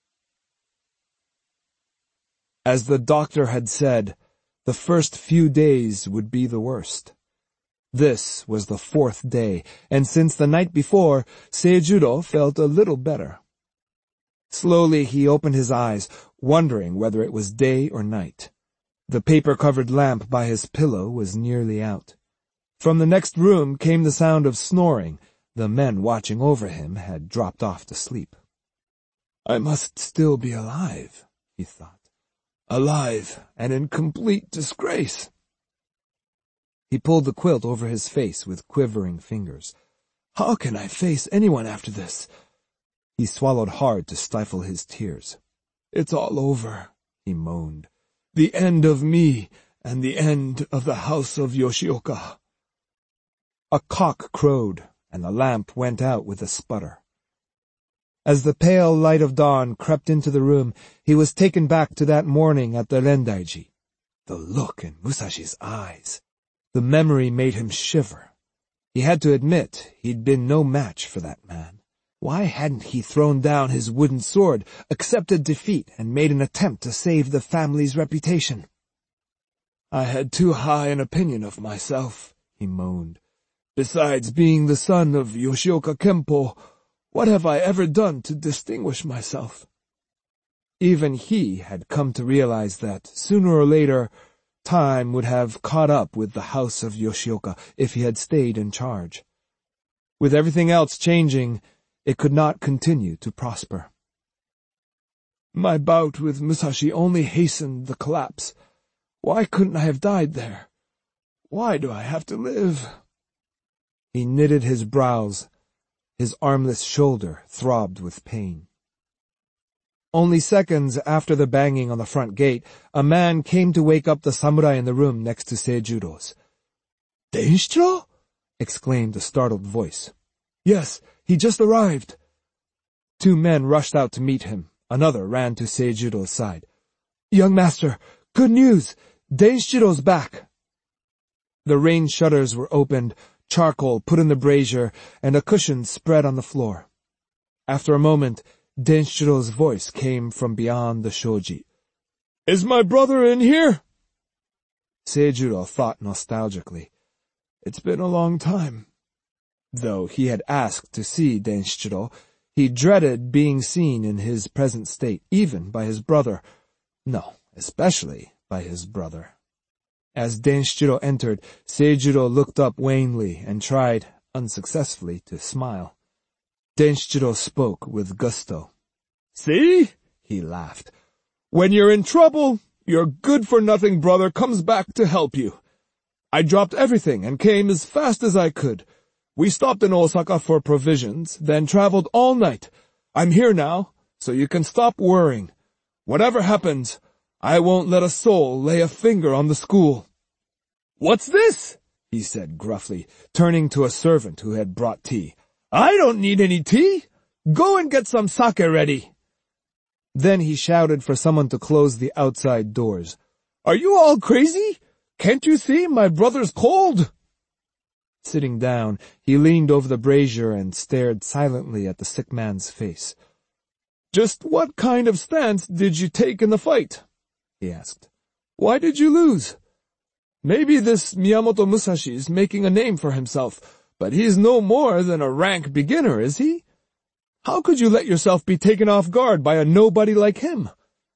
As the doctor had said, the first few days would be the worst. This was the fourth day, and since the night before, Seijuro felt a little better. Slowly he opened his eyes, wondering whether it was day or night. The paper-covered lamp by his pillow was nearly out. From the next room came the sound of snoring. The men watching over him had dropped off to sleep. I must still be alive, he thought. Alive and in complete disgrace. He pulled the quilt over his face with quivering fingers. How can I face anyone after this? He swallowed hard to stifle his tears. It's all over, he moaned. The end of me and the end of the house of Yoshioka. A cock crowed, and the lamp went out with a sputter. As the pale light of dawn crept into the room, he was taken back to that morning at the Rendaiji. The look in Musashi's eyes. The memory made him shiver. He had to admit he'd been no match for that man. Why hadn't he thrown down his wooden sword, accepted defeat, and made an attempt to save the family's reputation? I had too high an opinion of myself, he moaned. Besides being the son of Yoshioka Kempo, what have I ever done to distinguish myself? Even he had come to realize that, sooner or later, time would have caught up with the house of Yoshioka if he had stayed in charge. With everything else changing, it could not continue to prosper. My bout with Musashi only hastened the collapse. Why couldn't I have died there? Why do I have to live? He knitted his brows. His armless shoulder throbbed with pain. Only seconds after the banging on the front gate, a man came to wake up the samurai in the room next to Seijuro's. Denshiro? Exclaimed a startled voice. Yes, he just arrived. Two men rushed out to meet him. Another ran to Seijuro's side. Young master, good news! Denshiro's back! The rain shutters were opened, charcoal put in the brazier, and a cushion spread on the floor. After a moment, Denshiro's voice came from beyond the shoji. Is my brother in here? Seijuro thought nostalgically. It's been a long time. Though he had asked to see Denshiro, he dreaded being seen in his present state, even by his brother. No, especially by his brother. As Denshiro entered, Seijuro looked up wanly and tried, unsuccessfully, to smile. Denshiro spoke with gusto. See? He laughed. When you're in trouble, your good-for-nothing brother comes back to help you. I dropped everything and came as fast as I could. We stopped in Osaka for provisions, then traveled all night. I'm here now, so you can stop worrying. Whatever happens, I won't let a soul lay a finger on the school. What's this? He said gruffly, turning to a servant who had brought tea. I don't need any tea. Go and get some sake ready. Then he shouted for someone to close the outside doors. Are you all crazy? Can't you see my brother's cold? Sitting down, he leaned over the brazier and stared silently at the sick man's face. Just what kind of stance did you take in the fight? He asked. Why did you lose? Maybe this Miyamoto Musashi is making a name for himself, But he's no more than a rank beginner, is he? How could you let yourself be taken off guard by a nobody like him?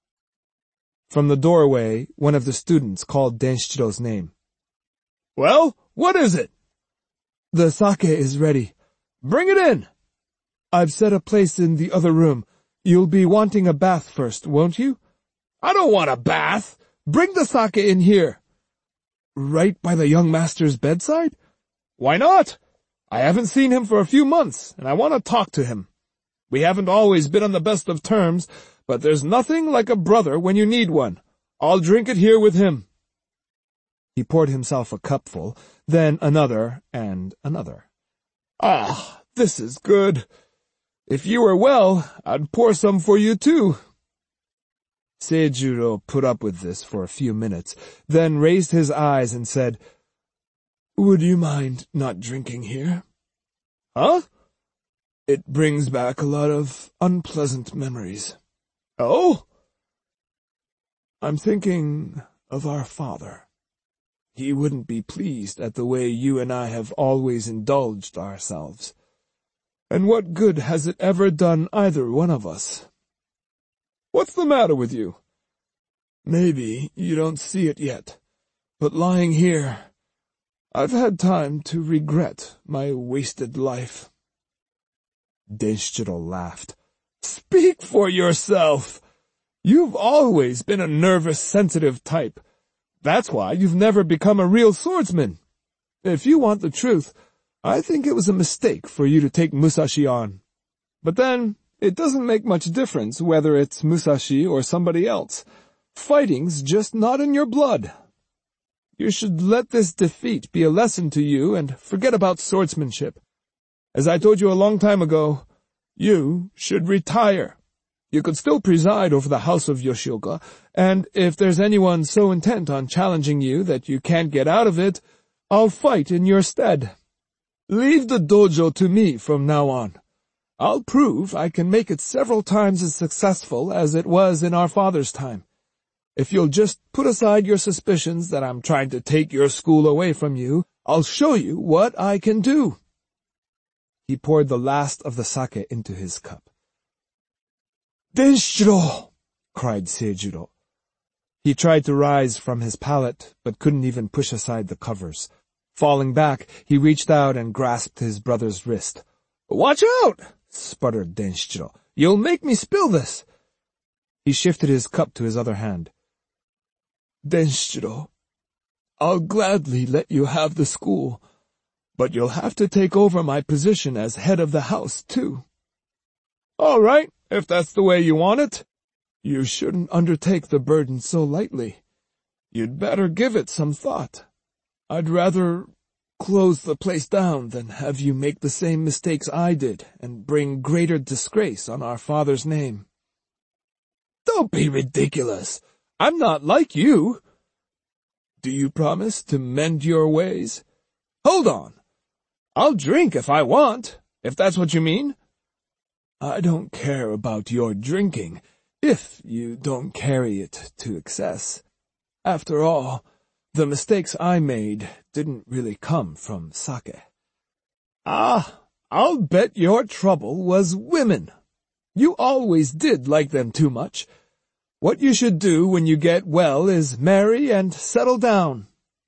From the doorway, one of the students called Denshiro's name. Well, what is it? The sake is ready. Bring it in. I've set a place in the other room. You'll be wanting a bath first, won't you? I don't want a bath. Bring the sake in here. Right by the young master's bedside? Why not? I haven't seen him for a few months, and I want to talk to him. We haven't always been on the best of terms, but there's nothing like a brother when you need one. I'll drink it here with him. He poured himself a cupful, then another and another. Ah, this is good. If you were well, I'd pour some for you too. Seijuro put up with this for a few minutes, then raised his eyes and said, Would you mind not drinking here? Huh? It brings back a lot of unpleasant memories. Oh? I'm thinking of our father. He wouldn't be pleased at the way you and I have always indulged ourselves. And what good has it ever done either one of us? What's the matter with you? Maybe you don't see it yet, but lying here, I've had time to regret my wasted life. Denshiro laughed. Speak for yourself. You've always been a nervous, sensitive type. That's why you've never become a real swordsman. If you want the truth, I think it was a mistake for you to take Musashi on. But then, it doesn't make much difference whether it's Musashi or somebody else. Fighting's just not in your blood. You should let this defeat be a lesson to you and forget about swordsmanship. As I told you a long time ago, you should retire. You could still preside over the house of Yoshioka, and if there's anyone so intent on challenging you that you can't get out of it, I'll fight in your stead. Leave the dojo to me from now on. I'll prove I can make it several times as successful as it was in our father's time. If you'll just put aside your suspicions that I'm trying to take your school away from you, I'll show you what I can do. He poured the last of the sake into his cup. Denshiro! Cried Seijuro. He tried to rise from his pallet, but couldn't even push aside the covers. Falling back, he reached out and grasped his brother's wrist. Watch out! Sputtered Denshiro. You'll make me spill this. He shifted his cup to his other hand. Denshiro, I'll gladly let you have the school, but you'll have to take over my position as head of the house, too. All right, if that's the way you want it. You shouldn't undertake the burden so lightly. You'd better give it some thought. I'd rather close the place down than have you make the same mistakes I did and bring greater disgrace on our father's name. Don't be ridiculous. I'm not like you. Do you promise to mend your ways? Hold on. I'll drink if I want, if that's what you mean. I don't care about your drinking, if you don't carry it to excess. After all, the mistakes I made didn't really come from sake. Ah, I'll bet your trouble was women. You always did like them too much. What you should do when you get well is marry and settle down.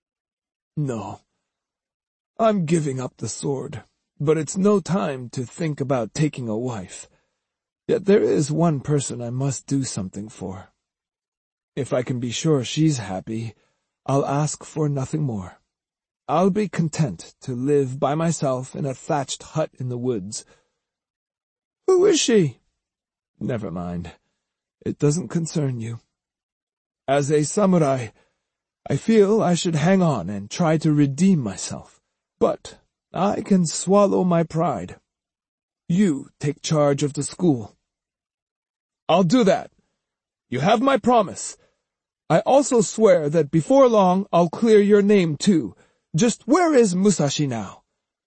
No, I'm giving up the sword, but it's no time to think about taking a wife. Yet there is one person I must do something for. If I can be sure she's happy, I'll ask for nothing more. I'll be content to live by myself in a thatched hut in the woods. Who is she? Never mind. It doesn't concern you. As a samurai, I feel I should hang on and try to redeem myself. But I can swallow my pride. You take charge of the school. I'll do that. You have my promise. I also swear that before long I'll clear your name too. Just where is Musashi now?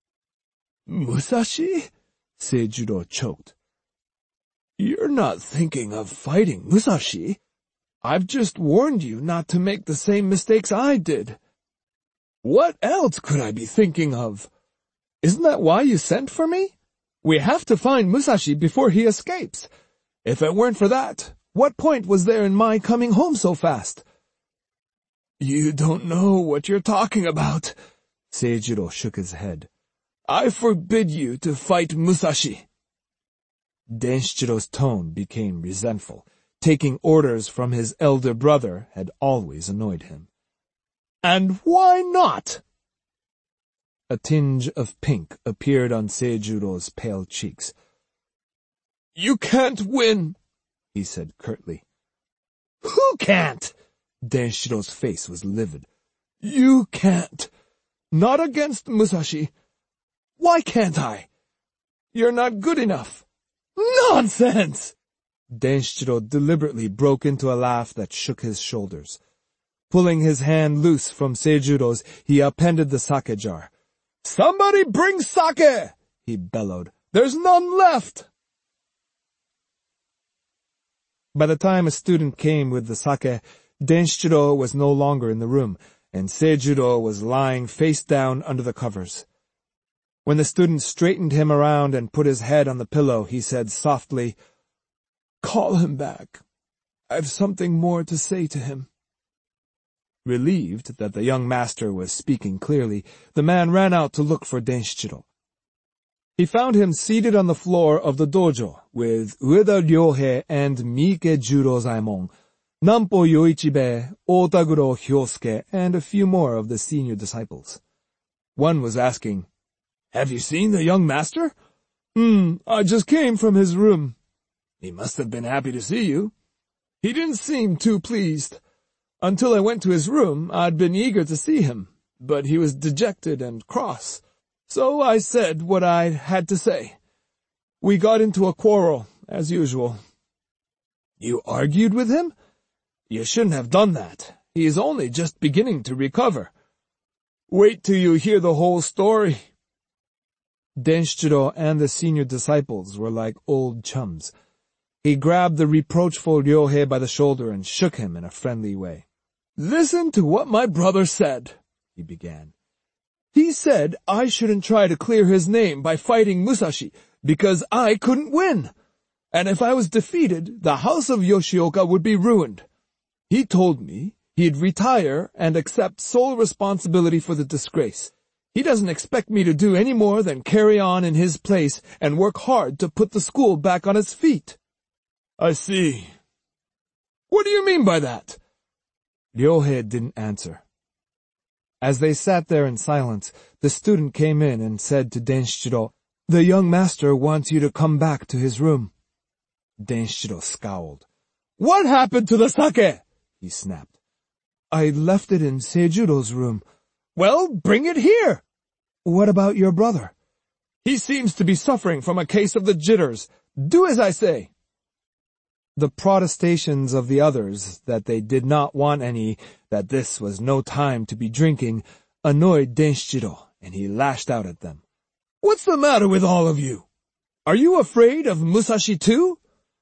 Musashi? Seijuro choked. You're not thinking of fighting Musashi. I've just warned you not to make the same mistakes I did. What else could I be thinking of? Isn't that why you sent for me? We have to find Musashi before he escapes. If it weren't for that, what point was there in my coming home so fast? You don't know what you're talking about. Seijiro shook his head. I forbid you to fight Musashi. Denshiro's tone became resentful. Taking orders from his elder brother had always annoyed him. And why not? A tinge of pink appeared on Seijuro's pale cheeks. You can't win, he said curtly. Who can't? Denshiro's face was livid. You can't. Not against Musashi. Why can't I? You're not good enough. Nonsense! Denshiro deliberately broke into a laugh that shook his shoulders. Pulling his hand loose from Seijuro's, he appended the sake jar. Somebody bring sake! He bellowed. There's none left! By the time a student came with the sake, Denshiro was no longer in the room, and Seijuro was lying face down under the covers. When the student straightened him around and put his head on the pillow, he said softly, Call him back. I've something more to say to him. Relieved that the young master was speaking clearly, the man ran out to look for Denshiro. He found him seated on the floor of the dojo with Ueda Ryohei and Miike Jurozaemon, Nampo Yoichibe, Otaguro Hyosuke, and a few more of the senior disciples. One was asking, Have you seen the young master? Hmm, I just came from his room. He must have been happy to see you. He didn't seem too pleased. Until I went to his room, I'd been eager to see him, but he was dejected and cross. So I said what I had to say. We got into a quarrel, as usual. You argued with him? You shouldn't have done that. He is only just beginning to recover. Wait till you hear the whole story. Denshiro and the senior disciples were like old chums. He grabbed the reproachful Ryohei by the shoulder and shook him in a friendly way. Listen to what my brother said, he began. He said I shouldn't try to clear his name by fighting Musashi, because I couldn't win. And if I was defeated, the house of Yoshioka would be ruined. He told me he'd retire and accept sole responsibility for the disgrace. He doesn't expect me to do any more than carry on in his place and work hard to put the school back on its feet. I see. What do you mean by that? Ryohei didn't answer. As they sat there in silence, the student came in and said to Denshiro, The young master wants you to come back to his room. Denshiro scowled. What happened to the sake? He snapped. I left it in Seijuro's room. Well, bring it here. What about your brother? He seems to be suffering from a case of the jitters. Do as I say. The protestations of the others that they did not want any, that this was no time to be drinking, annoyed Denshiro, and he lashed out at them. What's the matter with all of you? Are you afraid of Musashi too?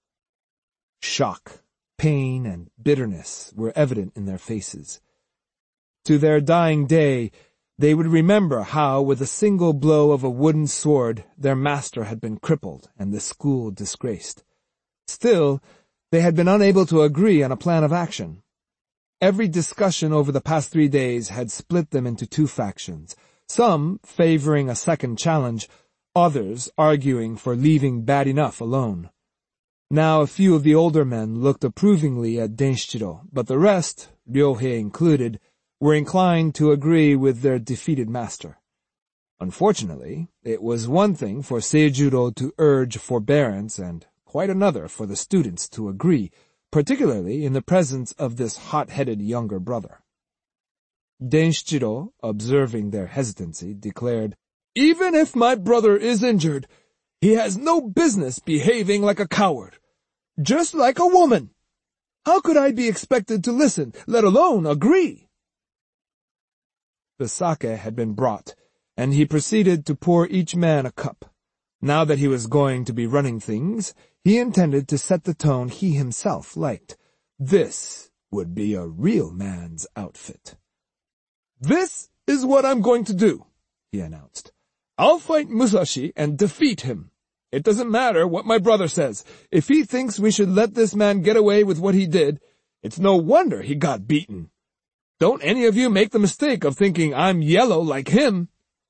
Shock, pain, and bitterness were evident in their faces. To their dying day, they would remember how, with a single blow of a wooden sword, their master had been crippled and the school disgraced. Still, they had been unable to agree on a plan of action. Every discussion over the past three days had split them into two factions, some favoring a second challenge, others arguing for leaving Bad Enough alone. Now a few of the older men looked approvingly at Denshiro, but the rest, Ryohei included, were inclined to agree with their defeated master. Unfortunately, it was one thing for Seijuro to urge forbearance and quite another for the students to agree, particularly in the presence of this hot-headed younger brother. Denshiro, observing their hesitancy, declared, Even if my brother is injured, he has no business behaving like a coward. Just like a woman. How could I be expected to listen, let alone agree? The sake had been brought, and he proceeded to pour each man a cup. Now that he was going to be running things, he intended to set the tone he himself liked. This would be a real man's outfit. This is what I'm going to do, he announced. I'll fight Musashi and defeat him. It doesn't matter what my brother says. If he thinks we should let this man get away with what he did, it's no wonder he got beaten. Don't any of you make the mistake of thinking I'm yellow like him.